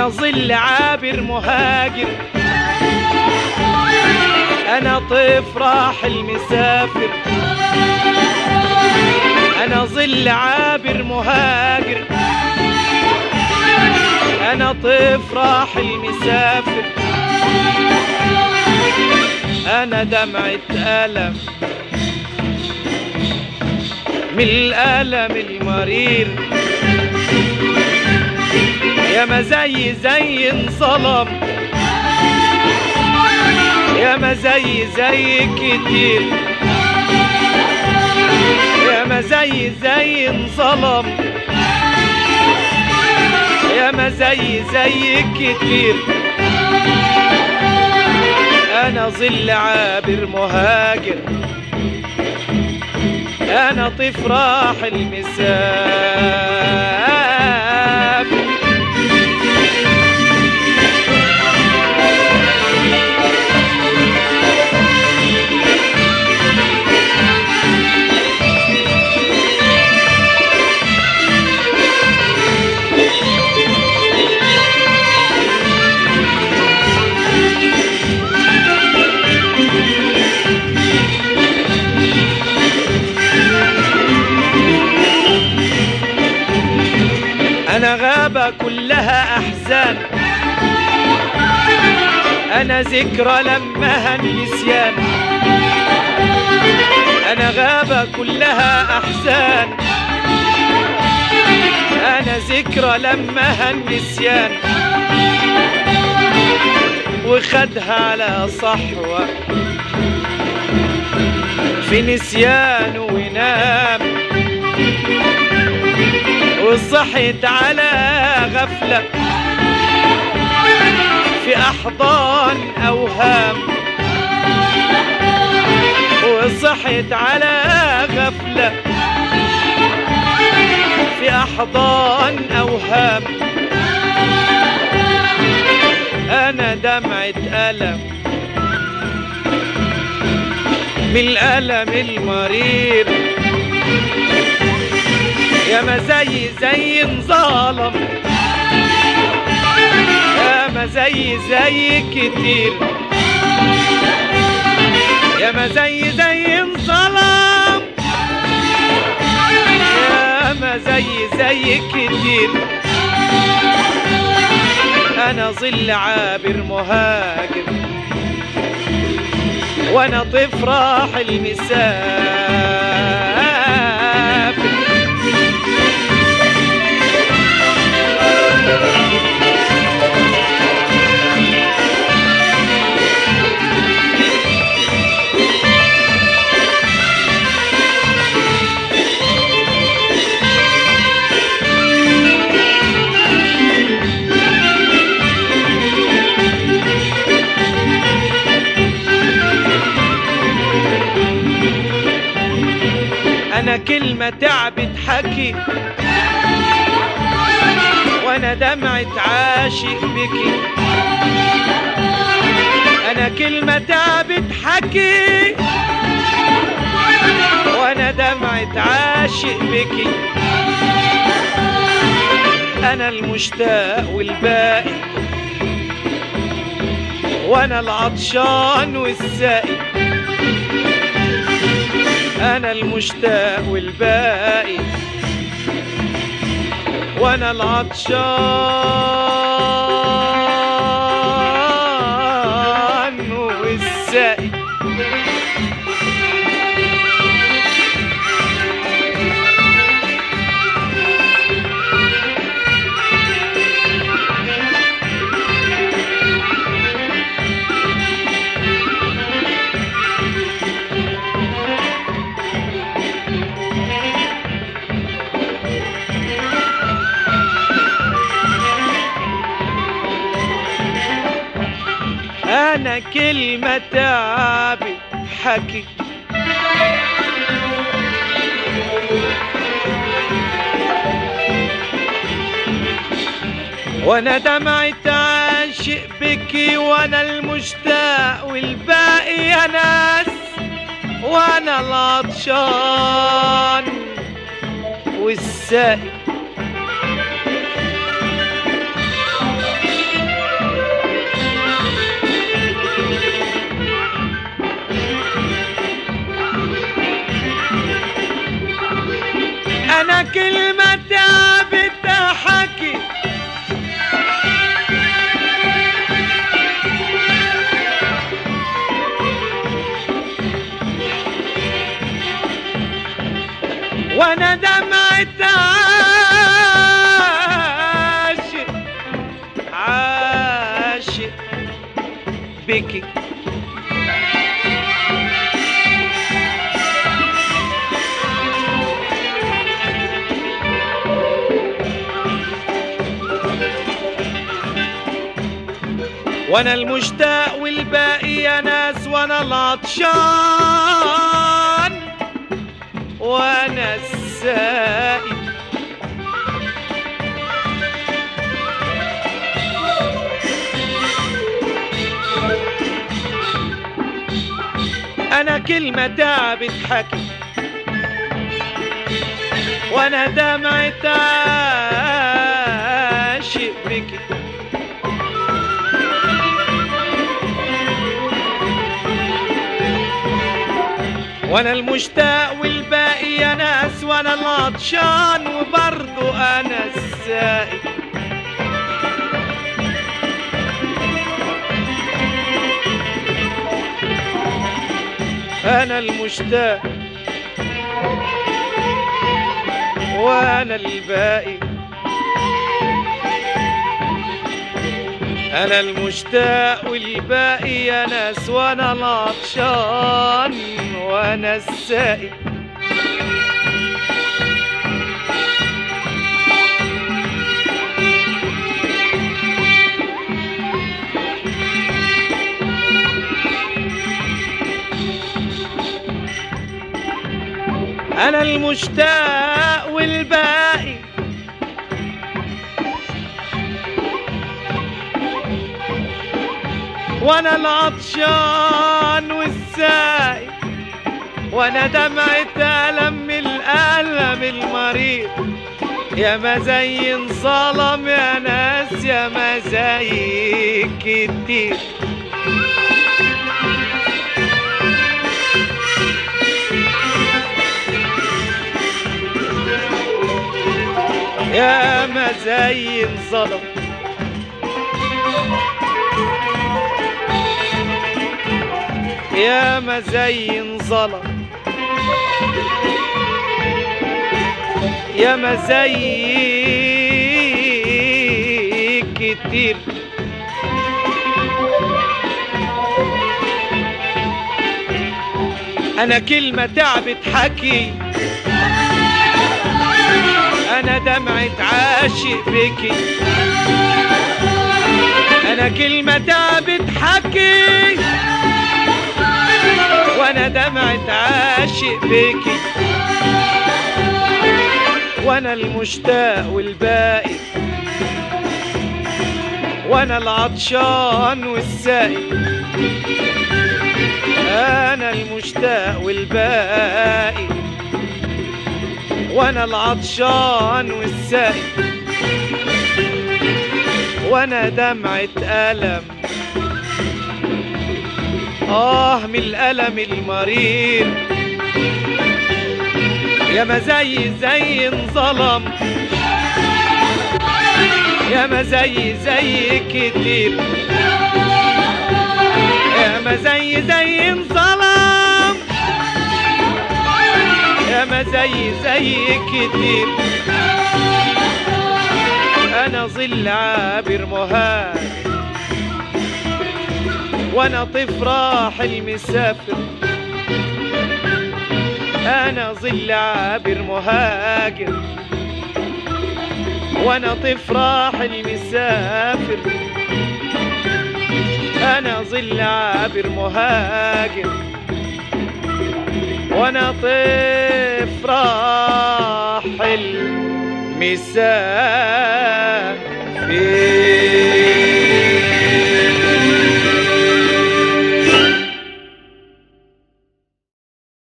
ظل عابر مهاجر، أنا طيف راحل مسافر. أنا ظل عابر مهاجر، أنا طيف راحل مسافر. أنا دمعة ألم من الألم المرير، يا ما زي انظلم، يا ما زي كتير، يا ما زي انظلم، يا ما زي كتير. أنا ظل عابر مهاجر، أنا طيف راحل مسافر. أنا غابة كلها أحزان، أنا ذكرى لمها النسيان. أنا غابة كلها أحزان، أنا ذكرى لمها النسيان. وخدها على صحوة في نسيان ونام، وصحيت على غفلة في أحضان أوهام. وصحيت على غفلة في أحضان أوهام. أنا دمعة ألم من الألم المرير، يا ما زي انظلم، يا ما زي كتير، يا ما زي انظلم، يا ما زي كتير. أنا ظل عابر مهاجر، وأنا طيف راحل مسافر. أنا كلمة تعبت حكي، وأنا دمعة عاشق بكي. أنا كلمة تعبت حكي، وأنا دمعة عاشق بكي. أنا المشتاق والباقي، وأنا العطشان والسائي. أنا المشتاق والباقي، وأنا العطشان والسائي. أنا كلمة تعبت حكي، وأنا دمعة عاشق بكي. وأنا المشتاق والباقي يا ناس، وأنا العطشان والسائي. بك. وانا المشتاق والباقي يا ناس، وانا العطشان وانا السائل. انا كلمة تعبت حكي، وانا دمعة عاشق بكي. وانا المشتاق والباقي يا ناس، وانا العطشان وبرضو انا السائل. انا المشتاق وانا الباقي، انا المشتاق والباقي يا ناس، وانا العطشان وانا السائل. انا المشتاق والباقي، وانا العطشان والسائل. وانا دمعة ألم الألم المريض، يا ما زي انظلم يا ناس، يا ما زي كتير. يا ما زي انظلم، يا ما زي انظلم، يا ما زي كتير. انا كلمة تعبت حكي، انا دمعة عاشق بكي. انا كلمة تعبت حكي، وانا دمعة عاشق بكي. وانا المشتاق والباقي، وانا العطشان والسائل. انا المشتاق والباقي، وانا العطشان والسائل. وانا دمعة ألم، من الألم المرير، يا ما زي انظلم، يا ما زي كتير. يا ما زي انظلم، يا ما زي كتير. انا ظل عابر مهاجر، وانا طيف راح المسافر. انا ظل عابر مهاجر، وانا طيف راح المسافر. انا ظل عابر مهاجر، وانا طيف راح المسافر.